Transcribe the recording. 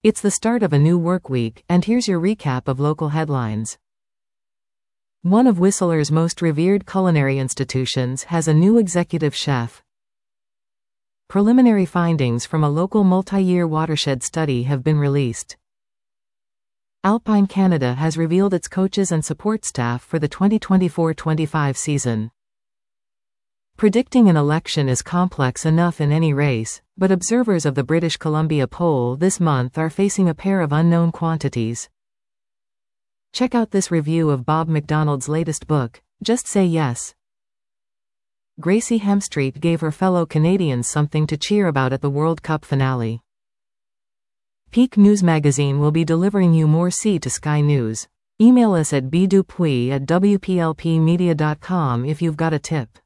It's the start of a new work week, and here's your recap of local headlines. One of Whistler's most revered culinary institutions has a new executive chef. Preliminary findings from a local multi-year watershed study have been released. Alpine Canada has revealed its coaches and support staff for the 2024-25 season. Predicting an election is complex enough in any race, but observers of the British Columbia poll this month are facing a pair of unknown quantities. Check out this review of Bob McDonald's latest book, Just Say Yes. Gracie Hemstreet gave her fellow Canadians something to cheer about at the World Cup finale. Peak News Magazine will be delivering you more Sea to Sky news. Email us at bdupuy@wplpmedia.com if you've got a tip.